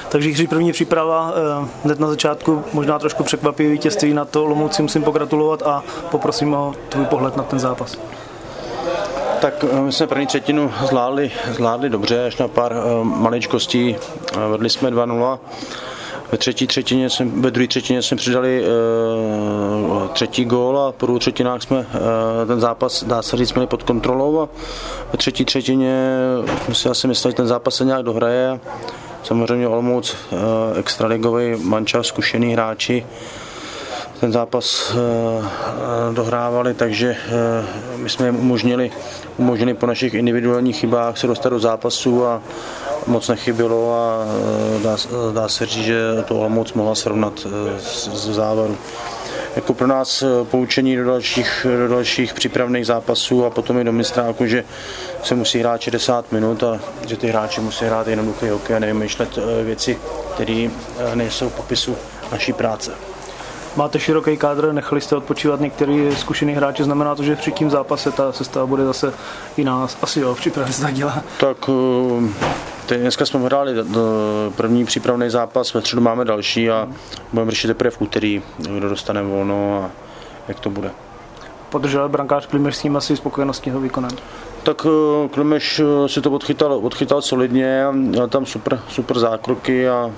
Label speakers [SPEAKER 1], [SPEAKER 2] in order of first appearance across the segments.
[SPEAKER 1] Takže Jiří, první příprava hned na začátku, možná trošku překvapivé vítězství, na to Olomouci musím pogratulovat a poprosím o tvůj pohled na ten zápas.
[SPEAKER 2] Tak my jsme první třetinu zvládli dobře, až na pár maličkostí. Vedli jsme 2-0. Ve druhé třetině jsme přidali třetí gól a po dvou třetinách jsme ten zápas, dá se říct, měli pod kontrolou a ve třetí třetině jsme si asi mysleli, že ten zápas se nějak dohraje. Samozřejmě Olomouc, extraligový manča, zkušený hráči, ten zápas dohrávali, takže my jsme jim umožnili po našich individuálních chybách se dostat do zápasu a moc nechybilo a dá se říct, že to Olomouc mohla srovnat z závaru. Jako pro nás poučení do dalších přípravných zápasů a potom i do mistráku, že se musí hrát 60 minut a že ty hráči musí hrát jednoduchý hokej a nevymýšlet věci, které nejsou v popisu naší práce.
[SPEAKER 1] Máte široký kádr, nechali jste odpočívat některý zkušený hráči, znamená to, že v třetím zápase ta sestava bude zase jiná, asi jo, v přípravě se tak dělá.
[SPEAKER 2] Tak dneska jsme hráli první přípravný zápas, ve středu máme další a budeme řešit teprve v úterý, kdo dostane volno a jak to bude.
[SPEAKER 1] Podržel brankář Klimeš s tím asi spokojeností ho výkonem?
[SPEAKER 2] Tak Klimeš si to odchytal solidně, měl tam super zákroky a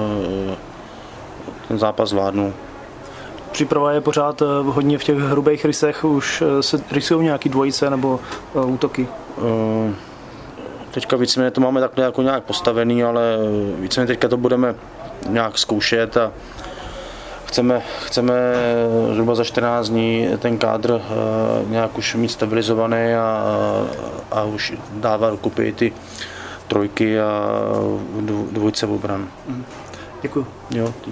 [SPEAKER 2] ten zápas zvládnul.
[SPEAKER 1] Příprava je pořád hodně v těch hrubých rysech, už se rysují nějaký dvojice nebo útoky?
[SPEAKER 2] Teďka víceméně to máme takhle jako nějak postavený, ale víceméně teďka to budeme nějak zkoušet a chceme zhruba za 14 dní ten kádr nějak už mít stabilizovaný a už dávat dokupy ty trojky a dvojce obran.
[SPEAKER 1] Děkuji.
[SPEAKER 2] Jo.